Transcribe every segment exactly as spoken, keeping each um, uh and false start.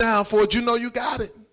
down for it, you know you got it.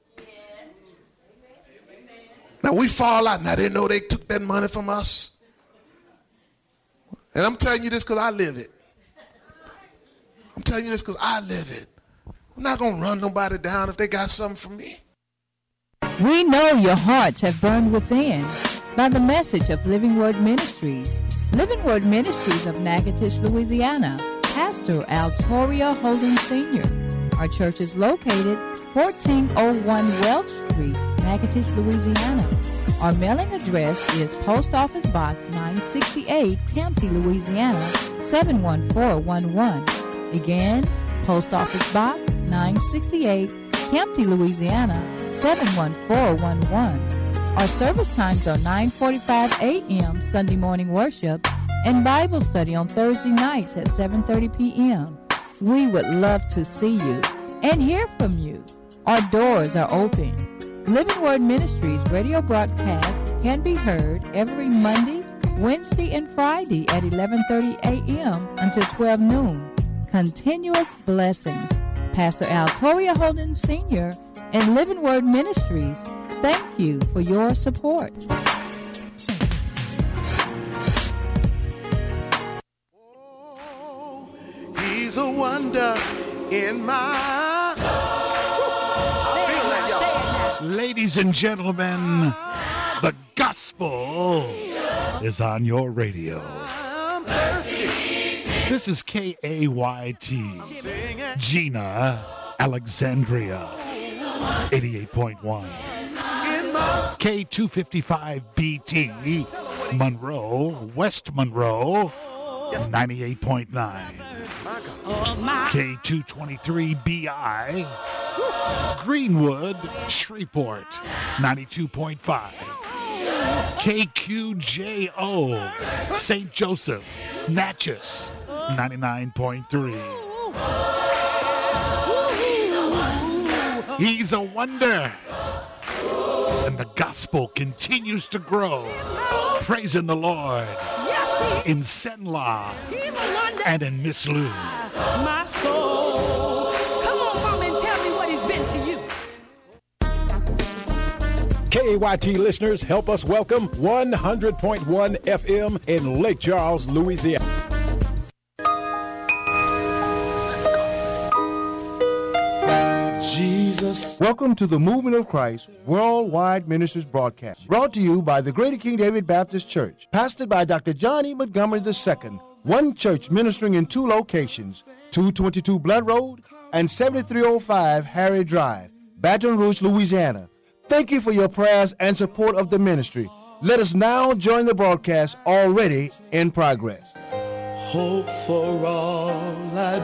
Now we fall out. Now they know they took that money from us. And I'm telling you this because I live it. I'm telling you this because I live it. I'm not going to run nobody down if they got something from me. We know your hearts have burned within by the message of Living Word Ministries. Living Word Ministries of Natchitoches, Louisiana. Pastor Altoria Holden Senior Our church is located fourteen oh one Welch Street, Natchitoches, Louisiana. Our mailing address is Post Office Box nine sixty-eight, Campty, Louisiana, seven one four one one. Again, Post Office Box nine sixty-eight, Campty, Louisiana, seven one four one one. Our service times are nine forty-five a.m. Sunday morning worship and Bible study on Thursday nights at seven thirty p.m. We would love to see you and hear from you. Our doors are open. Living Word Ministries radio broadcast can be heard every Monday, Wednesday, and Friday at eleven thirty a.m. until twelve noon. Continuous blessings. Pastor Altoria Holden Senior and Living Word Ministries, thank you for your support. Oh, he's a wonder in my soul. I feel that, y'all. Ladies and gentlemen, the gospel is on your radio. I'm thirsty. This is K A Y T, Gina, Alexandria, eighty-eight point one. K two fifty-five B T, Monroe, West Monroe, ninety-eight point nine. K two twenty-three B I, Greenwood, Shreveport, ninety-two point five. K Q J O, Saint Joseph, Natchez, ninety-nine point three. He's a wonder. And the gospel continues to grow. Praising the Lord in Senla and in Miss Lou. My soul. Come on, Mama, and tell me what he's been to you. K A Y T listeners, help us welcome one hundred point one F M in Lake Charles, Louisiana. Jesus. Welcome to the Movement of Christ Worldwide Ministries broadcast, brought to you by the Greater King David Baptist Church, pastored by Doctor John E. Montgomery the Second. One church ministering in two locations, two twenty-two Blood Road and seventy-three oh five Harry Drive, Baton Rouge, Louisiana. Thank you for your prayers and support of the ministry. Let us now join the broadcast already in progress. Hope for all I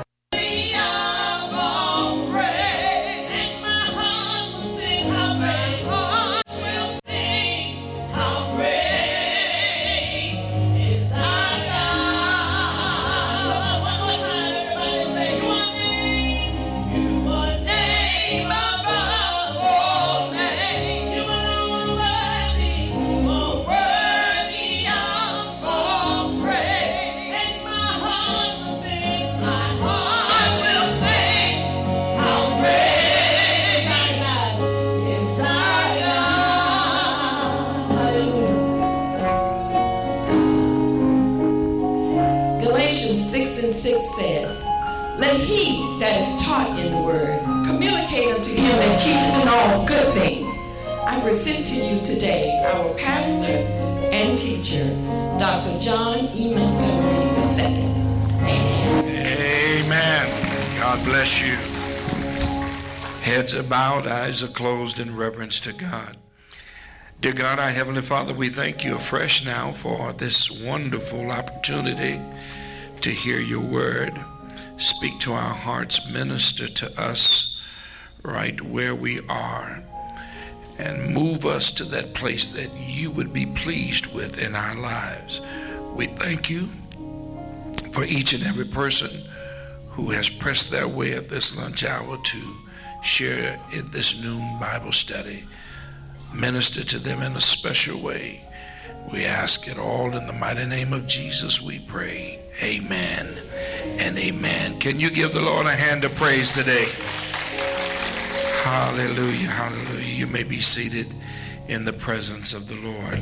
Let he that is taught in the word communicate unto him and teacheth in all good things. I present to you today our pastor and teacher, Doctor John E. Montgomery the Second. Amen. Amen. God bless you. Heads are bowed, eyes are closed in reverence to God. Dear God, our Heavenly Father, we thank you afresh now for this wonderful opportunity to hear your word. Speak to our hearts, minister to us right where we are, and move us to that place that you would be pleased with in our lives. We thank you for each and every person who has pressed their way at this lunch hour to share in this noon Bible study. Minister to them in a special way. We ask it all in the mighty name of Jesus, we pray. Amen and amen. Can you give the Lord a hand of praise today? Hallelujah, hallelujah. You may be seated in the presence of the Lord.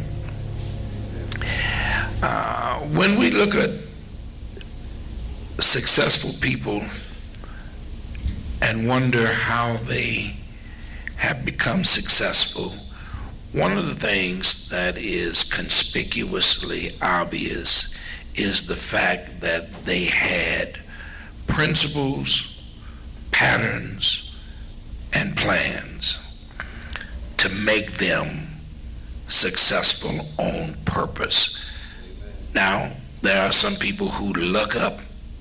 Uh, when we look at successful people and wonder how they have become successful, one of the things that is conspicuously obvious is the fact that they had principles, patterns, and plans to make them successful on purpose. Now, there are some people who look up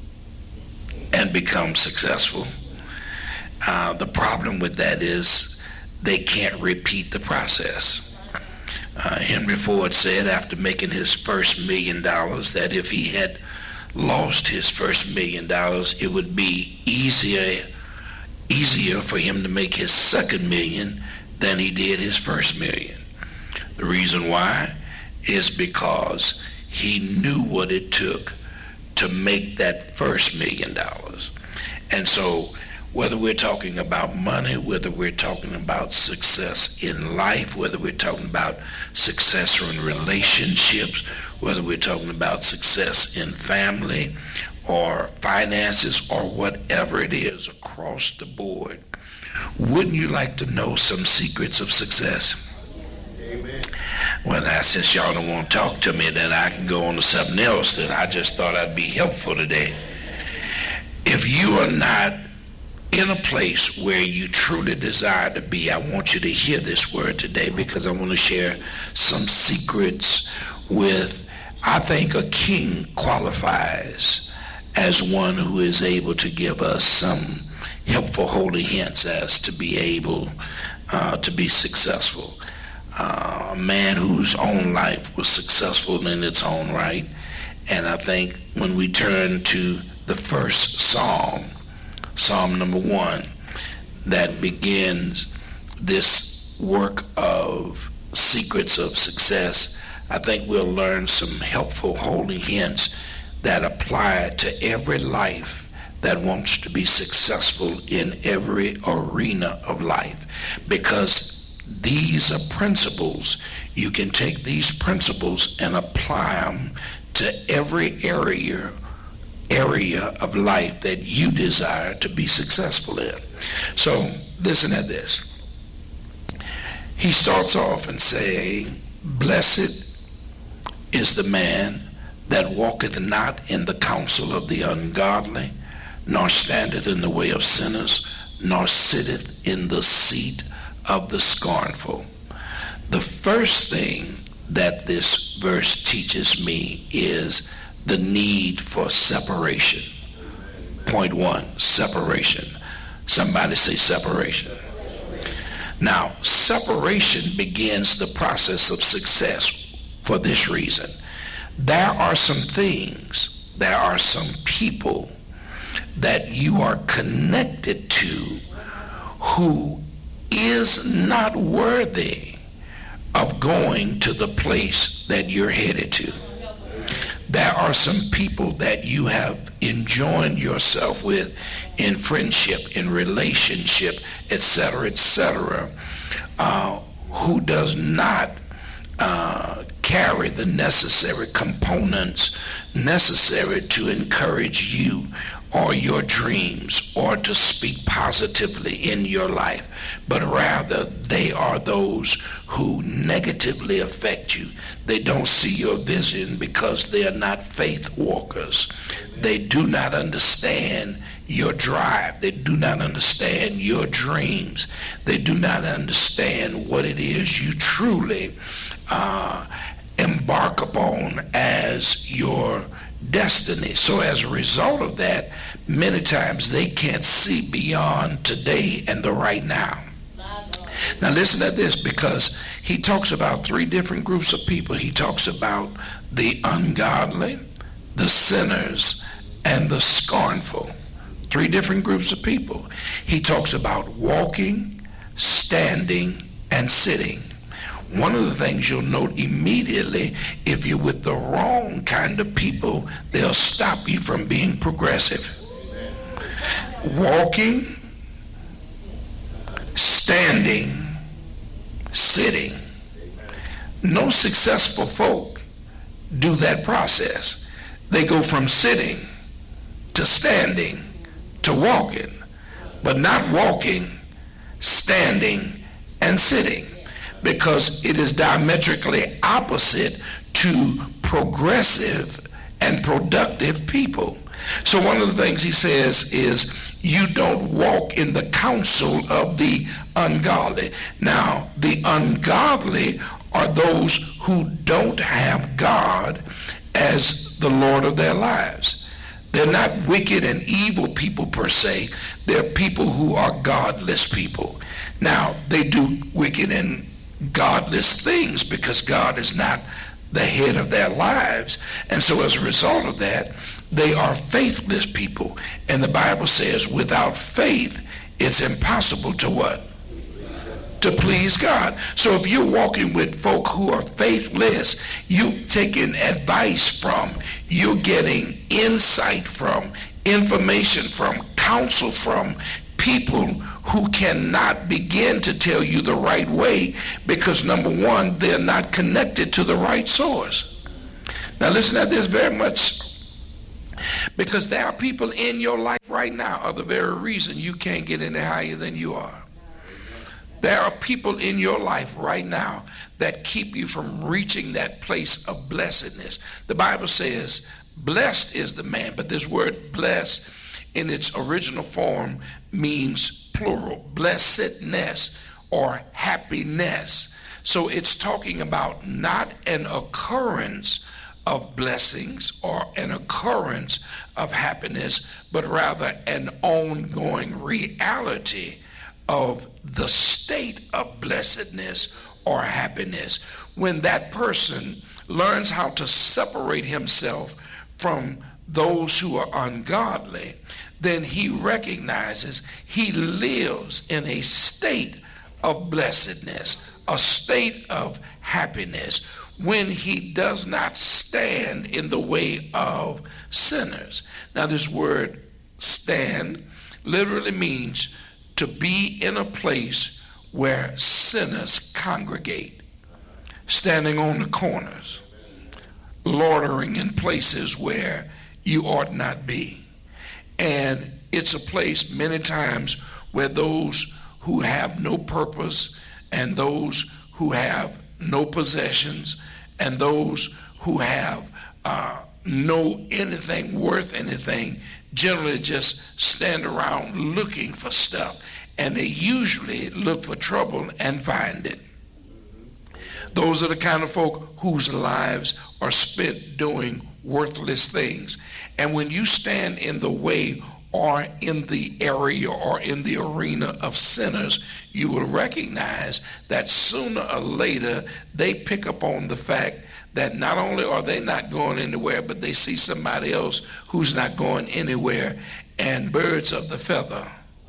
and become successful. Uh, the problem with that is they can't repeat the process. Uh, Henry Ford said after making his first million dollars that if he had lost his first million dollars, it would be easier easier for him to make his second million than he did his first million. The reason why is because he knew what it took to make that first million dollars. And so whether we're talking about money, whether we're talking about success in life, whether we're talking about success in relationships, whether we're talking about success in family or finances or whatever it is across the board, wouldn't you like to know some secrets of success? Amen. Well, now, since y'all don't want to talk to me, then I can go on to something else that I just thought I'd be helpful today. If you are not in a place where you truly desire to be, I want you to hear this word today, because I want to share some secrets with, I think a king qualifies as one who is able to give us some helpful holy hints as to be able uh, to be successful. Uh, a man whose own life was successful in its own right. And I think when we turn to the first psalm, Psalm number one, that begins this work of secrets of success, I think we'll learn some helpful holy hints that apply to every life that wants to be successful in every arena of life. Because these are principles. You can take these principles and apply them to every area area of life that you desire to be successful in. So listen at this. He starts off and saying, "Blessed is the man that walketh not in the counsel of the ungodly, nor standeth in the way of sinners, nor sitteth in the seat of the scornful." The first thing that this verse teaches me is the need for separation. Point one, separation. Somebody say separation. Now, separation begins the process of success for this reason. There are some things, there are some people that you are connected to who is not worthy of going to the place that you're headed to. There are some people that you have enjoined yourself with in friendship, in relationship, et cetera, et cetera, uh, who does not uh, carry the necessary components necessary to encourage you or your dreams or to speak positively in your life, but rather they are those who negatively affect you. They don't see your vision because they are not faith walkers. They do not understand your drive. They do not understand your dreams. They do not understand what it is you truly uh, embark upon as your destiny. So as a result of that, many times they can't see beyond today and the right now. Now listen to this, because he talks about three different groups of people. He talks about the ungodly, the sinners, and the scornful. Three different groups of people. He talks about walking, standing, and sitting. One of the things you'll note immediately, if you're with the wrong kind of people, they'll stop you from being progressive. Walking, standing, standing, sitting. No successful folk do that process. They go from sitting to standing to walking, but not walking, standing, and sitting, because it is diametrically opposite to progressive and productive people. So one of the things he says is, you don't walk in the counsel of the ungodly. Now, the ungodly are those who don't have God as the Lord of their lives. They're not wicked and evil people per se. They're people who are godless people. Now, they do wicked and godless things because God is not the head of their lives. And so as a result of that, they are faithless people. And the Bible says without faith, it's impossible to what? To please God. So if you're walking with folk who are faithless, you've taken advice from, you're getting insight from, information from, counsel from people who cannot begin to tell you the right way because, number one, they're not connected to the right source. Now listen at this very much, because there are people in your life right now are the very reason you can't get any higher than you are. There are people in your life right now that keep you from reaching that place of blessedness. The Bible says, blessed is the man, but this word blessed in its original form means plural, blessedness or happiness. So it's talking about not an occurrence of blessings or an occurrence of happiness, but rather an ongoing reality of the state of blessedness or happiness. When that person learns how to separate himself from those who are ungodly, then he recognizes he lives in a state of blessedness, a state of happiness, when he does not stand in the way of sinners. Now this word stand literally means to be in a place where sinners congregate, standing on the corners, loitering in places where you ought not be. And it's a place many times where those who have no purpose and those who have no possessions and those who have uh, no anything worth anything generally just stand around looking for stuff, and they usually look for trouble and find it. Those are the kind of folk whose lives are spent doing worthless things. And when you stand in the way or in the area or in the arena of sinners, you will recognize that sooner or later they pick up on the fact that not only are they not going anywhere, but they see somebody else who's not going anywhere, and birds of the feather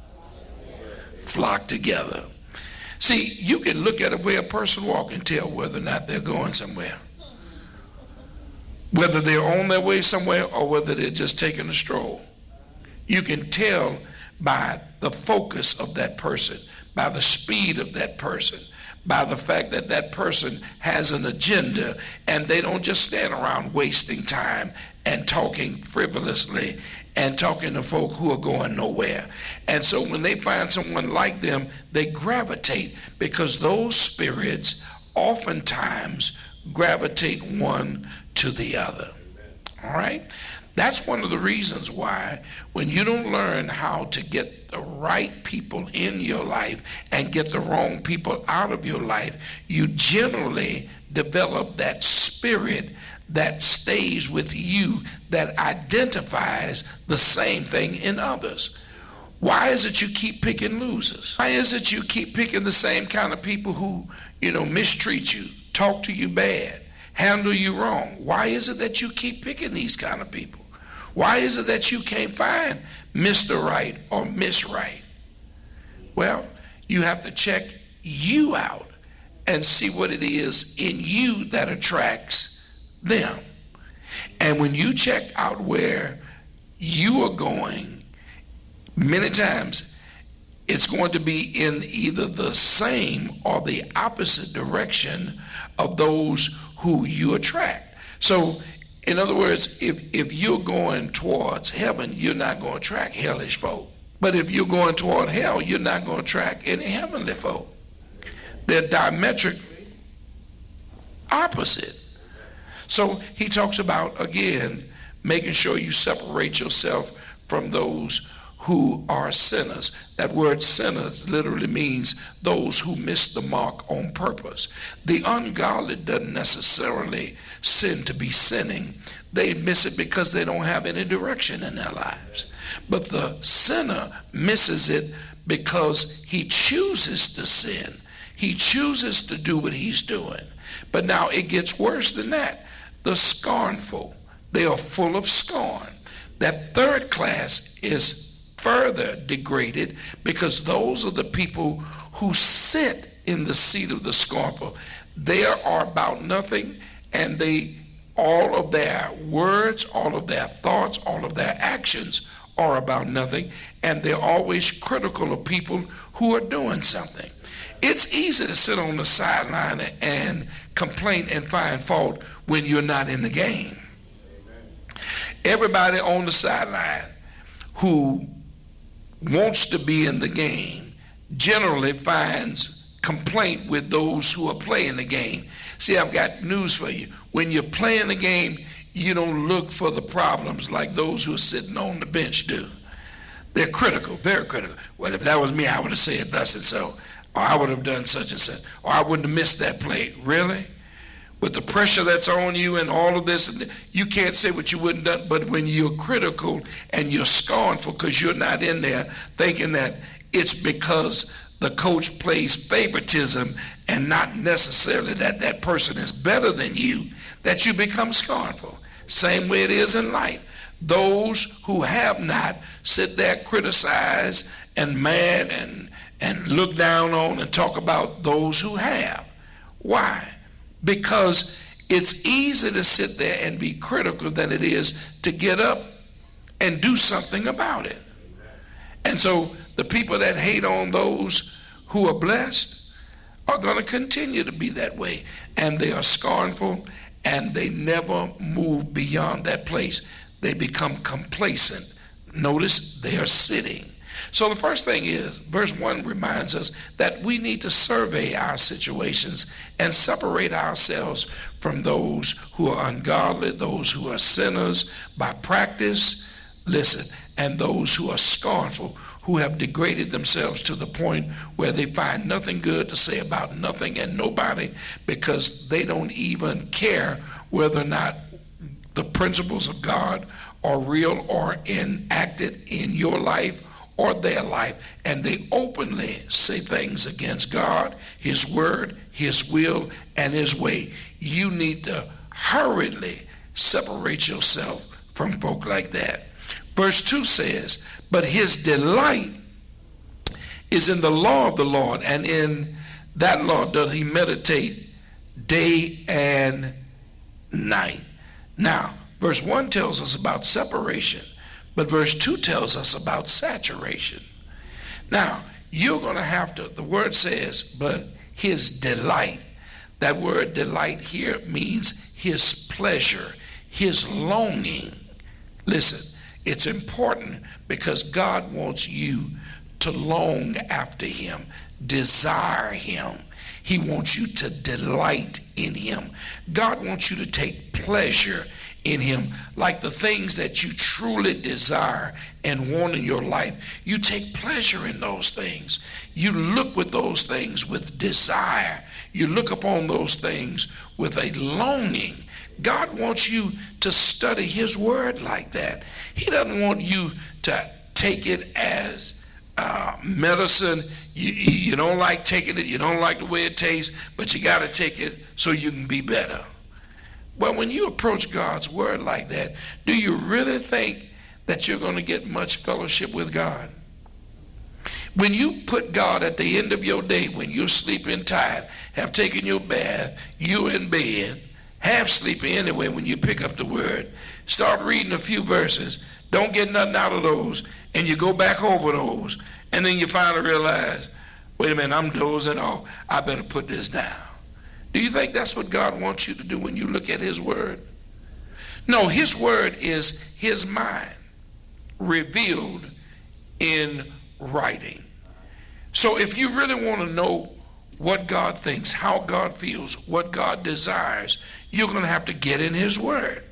flock together. See, you can look at the way a person walks and tell whether or not they're going somewhere, whether they're on their way somewhere or whether they're just taking a stroll. You can tell by the focus of that person, by the speed of that person, by the fact that that person has an agenda and they don't just stand around wasting time and talking frivolously and talking to folk who are going nowhere. And so when they find someone like them, they gravitate, because those spirits oftentimes gravitate one to the other. All right? That's one of the reasons why when you don't learn how to get the right people in your life and get the wrong people out of your life, you generally develop that spirit that stays with you, that identifies the same thing in others. Why is it you keep picking losers? Why is it you keep picking the same kind of people who, you know, mistreat you, talk to you bad, handle you wrong? Why is it that you keep picking these kind of people? Why is it that you can't find Mister Right or Miss Right? Well, you have to check you out and see what it is in you that attracts them. And when you check out where you are going, many times it's going to be in either the same or the opposite direction of those who you attract. So, in other words, if, if you're going towards heaven, you're not going to attract hellish folk. But if you're going toward hell, you're not going to attract any heavenly folk. They're diametrically opposite. So he talks about, again, making sure you separate yourself from those who are sinners. That word sinners literally means those who miss the mark on purpose. The ungodly doesn't necessarily sin to be sinning. They miss it because they don't have any direction in their lives. But the sinner misses it because he chooses to sin. He chooses to do what he's doing. But now it gets worse than that. The scornful, they are full of scorn. That third class is further degraded because those are the people who sit in the seat of the scornful. They are about nothing, and they, all of their words, all of their thoughts, all of their actions are about nothing, and they're always critical of people who are doing something. It's easy to sit on the sideline and complain and find fault when you're not in the game. Everybody on the sideline who wants to be in the game generally finds complaint with those who are playing the game. See, I've got news for you. When you're playing the game, you don't look for the problems like those who are sitting on the bench do. They're critical, very critical. Well, if that was me, I would have said thus and so, or I would have done such and such, or I wouldn't have missed that play. Really? With the pressure that's on you and all of this, you can't say what you wouldn't have done. But when you're critical and you're scornful because you're not in there, thinking that it's because the coach plays favoritism and not necessarily that that person is better than you, that you become scornful. Same way it is in life. Those who have not sit there, criticize and mad and, and look down on and talk about those who have. Why? Because it's easy to sit there and be critical than it is to get up and do something about it. And so the people that hate on those who are blessed are going to continue to be that way. And they are scornful, and they never move beyond that place. They become complacent. Notice they are sitting. So the first thing is, verse one reminds us that we need to survey our situations and separate ourselves from those who are ungodly, those who are sinners by practice, listen, and those who are scornful, who have degraded themselves to the point where they find nothing good to say about nothing and nobody because they don't even care whether or not the principles of God are real or enacted in your life or their life, and they openly say things against God, his word, his will, and his way. You need to hurriedly separate yourself from folk like that. Verse two says, but his delight is in the law of the Lord, and in that law doth he meditate day and night. Now, verse one tells us about separation, but verse two tells us about saturation. Now, you're going to have to, the word says, but his delight. That word delight here means his pleasure, his longing. Listen, it's important because God wants you to long after him, desire him. He wants you to delight in him. God wants you to take pleasure in him, like the things that you truly desire and want in your life. You take pleasure in those things. You look with those things with desire. You look upon those things with a longing. God wants you to study his word like that. He doesn't want you to take it as uh, medicine. You, you don't like taking it. You don't like the way it tastes, but you got to take it so you can be better. Well, when you approach God's word like that, do you really think that you're going to get much fellowship with God? When you put God at the end of your day, when you're sleeping tired, have taken your bath, you're in bed, half sleepy anyway when you pick up the word, start reading a few verses, don't get nothing out of those, and you go back over those, And then you finally realize, wait a minute, I'm dozing off. I better put this down. Do you think that's what God wants you to do when you look at his word? No, his word is his mind revealed in writing. So if you really want to know what God thinks, how God feels, what God desires, you're going to have to get in his word.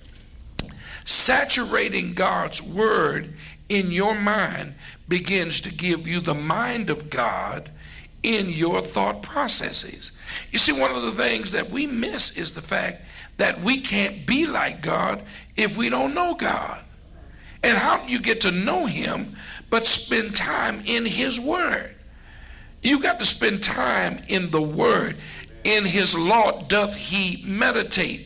Saturating God's word in your mind begins to give you the mind of God in your thought processes. You see, one of the things that we miss is the fact that we can't be like God if we don't know God. And how do you get to know him but spend time in his word? You got to spend time in the word. In his law doth he meditate.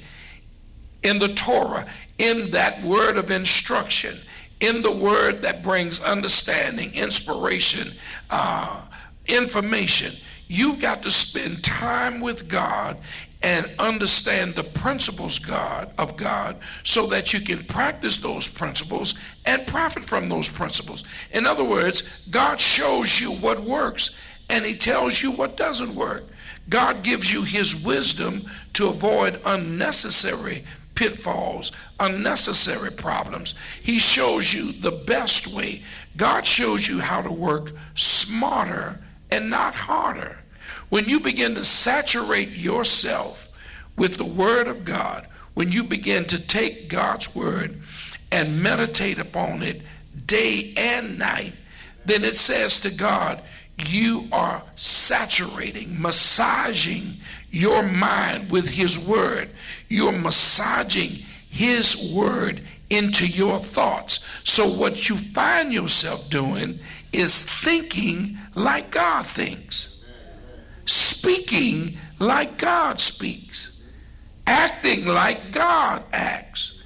In the Torah, in that word of instruction, in the word that brings understanding, inspiration, uh, information. You've got to spend time with God and understand the principles God of God so that you can practice those principles and profit from those principles. In other words, God shows you what works and he tells you what doesn't work. God gives you his wisdom to avoid unnecessary pitfalls, unnecessary problems. He shows you the best way. God shows you how to work smarter and not harder. When you begin to saturate yourself with the word of God, when you begin to take God's word and meditate upon it day and night, then it says to God, you are saturating, massaging your mind with his word. You're massaging his word into your thoughts. So what you find yourself doing is thinking like God thinks, speaking like God speaks, acting like God acts.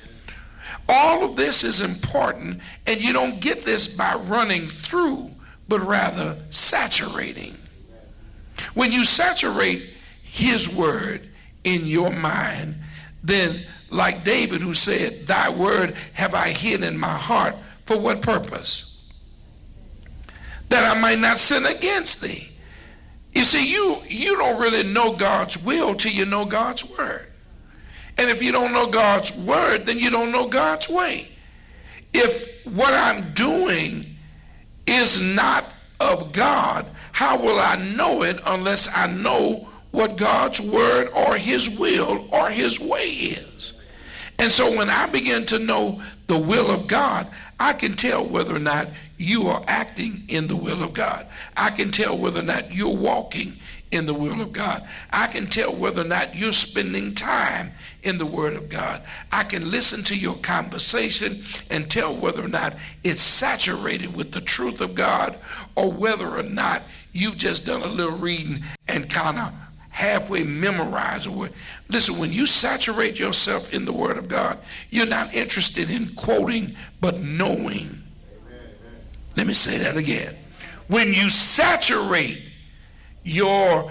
All of this is important, and you don't get this by running through, but rather saturating. When you saturate his word in your mind, then like David who said, thy word have I hid in my heart. For what purpose? That I might not sin against thee. You see, you, you don't really know God's will till you know God's word. And if you don't know God's word, then you don't know God's way. If what I'm doing is not of God, how will I know it unless I know what God's word or his will or his way is? And so when I begin to know the will of God, I can tell whether or not you are acting in the will of God. I can tell whether or not you're walking in the will of God. I can tell whether or not you're spending time in the word of God. I can listen to your conversation and tell whether or not it's saturated with the truth of God or whether or not you've just done a little reading and kind of halfway memorize a word. Listen, when you saturate yourself in the word of God, you're not interested in quoting, but knowing. Let me say that again. When you saturate your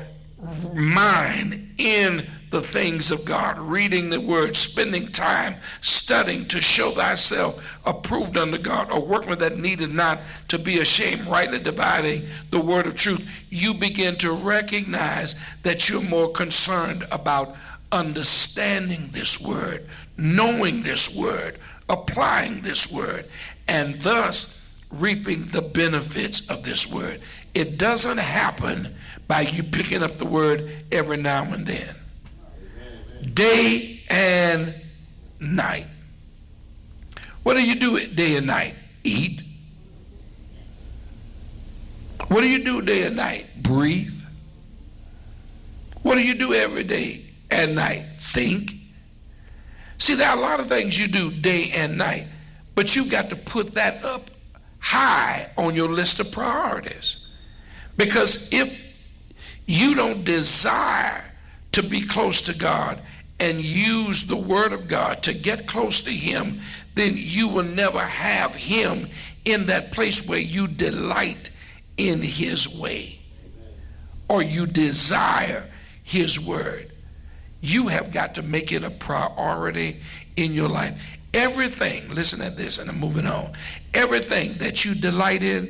mind in the things of God, reading the word, spending time studying to show thyself approved unto God, a workman that needed not to be ashamed, rightly dividing the word of truth, you begin to recognize that you're more concerned about understanding this word, knowing this word, applying this word, and thus reaping the benefits of this word. It doesn't happen by you picking up the word every now and then. Day and night. What do you do day and night? Eat. What do you do day and night? Breathe. What do you do every day and night? Think. See, there are a lot of things you do day and night, but you've got to put that up high on your list of priorities. Because if you don't desire to be close to God and use the word of God to get close to him, then you will never have him in that place where you delight in his way or you desire his word. You have got to make it a priority in your life. Everything, listen to this and I'm moving on. Everything that you delight in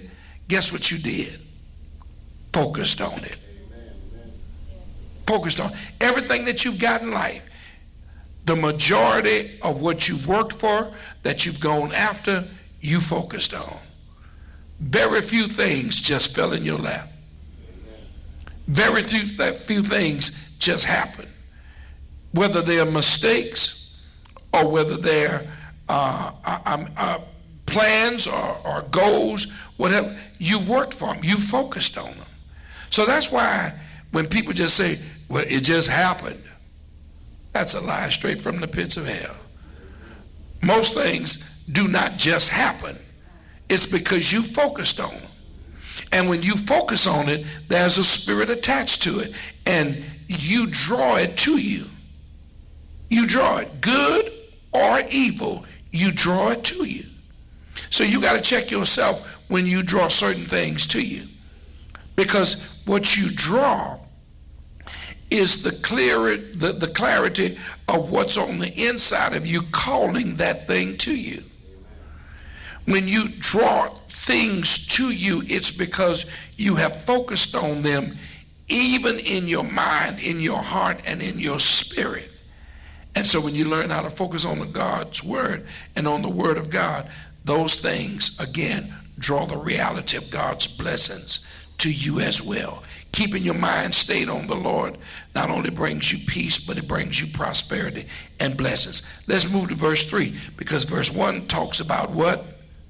Guess what you did? Focused on it. Focused on everything that you've got in life. The majority of what you've worked for, that you've gone after, you focused on. Very few things just fell in your lap. Very few, few things just happened. Whether they're mistakes or whether they're uh, uh, uh, plans or, or goals, whatever, you've worked for them. You focused on them. So that's why when people just say, well, it just happened, that's a lie straight from the pits of hell. Most things do not just happen. It's because you focused on them. And when you focus on it, there's a spirit attached to it. And you draw it to you. You draw it. Good or evil, you draw it to you. So you got to check yourself when you draw certain things to you. Because what you draw is the clear, the, the clarity of what's on the inside of you calling that thing to you. When you draw things to you, it's because you have focused on them, even in your mind, in your heart, and in your spirit. And so when you learn how to focus on the God's word and on the word of God, those things, again, draw the reality of God's blessings to you as well. Keeping your mind stayed on the Lord not only brings you peace, but it brings you prosperity and blessings. Let's move to verse three, because verse one talks about what?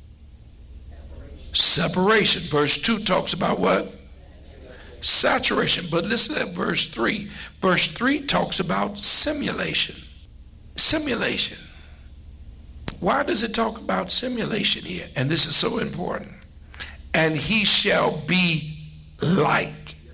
Separation. Verse two talks about what? Saturation. But listen at verse three. Verse three talks about simulation. Simulation. Why does it talk about simulation here? And this is so important. And he shall be like.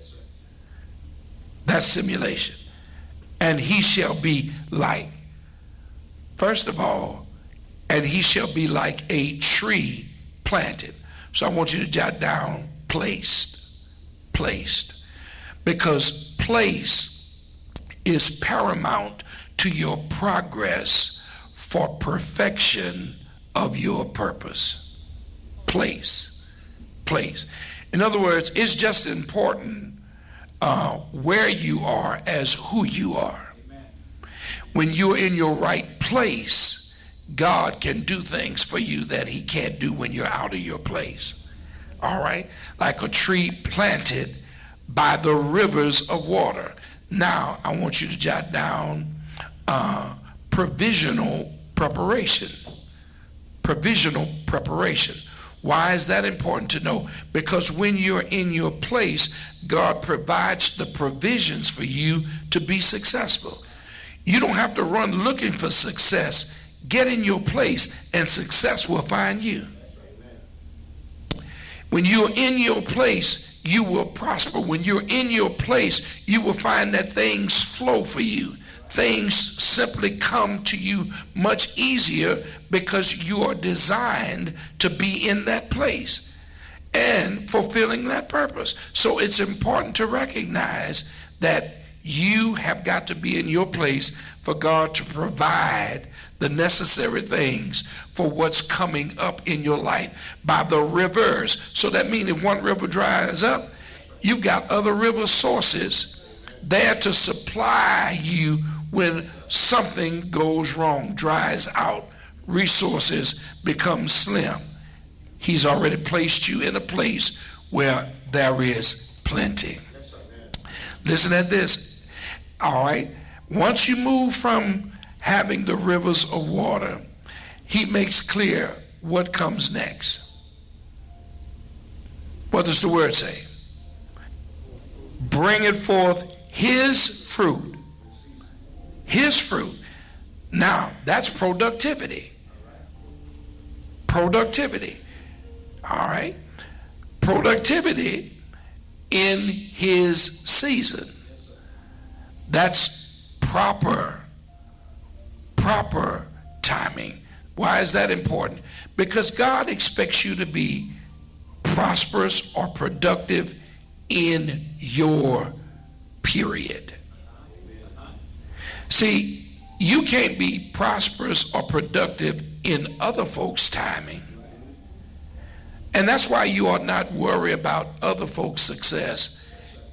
That's simulation. And he shall be like. First of all, and he shall be like a tree planted. So I want you to jot down placed. Placed. Because place is paramount to your progress for perfection of your purpose. Place. Place. In other words, it's just important uh, where you are as who you are. When you're in your right place, God can do things for you that he can't do when you're out of your place. All right? Like a tree planted by the rivers of water. Now, I want you to jot down uh, provisional preparation. Provisional preparation. Why is that important to know? Because when you're in your place, God provides the provisions for you to be successful. You don't have to run looking for success. Get in your place and success will find you. When you're in your place, you will prosper. When you're in your place, you will find that things flow for you. Things simply come to you much easier because you are designed to be in that place and fulfilling that purpose. So it's important to recognize that you have got to be in your place for God to provide the necessary things for what's coming up in your life by the rivers. So that means if one river dries up, you've got other river sources there to supply you when something goes wrong, dries out, resources become slim. He's already placed you in a place where there is plenty. Listen at this. All right. Once you move from having the rivers of water, he makes clear what comes next. What does the word say? Bringeth forth his fruit. His fruit. Now, that's productivity. Productivity. All right. Productivity in his season. That's proper, proper timing. Why is that important? Because God expects you to be prosperous or productive in your period. See, you can't be prosperous or productive in other folks' timing. And that's why you ought not worry about other folks' success.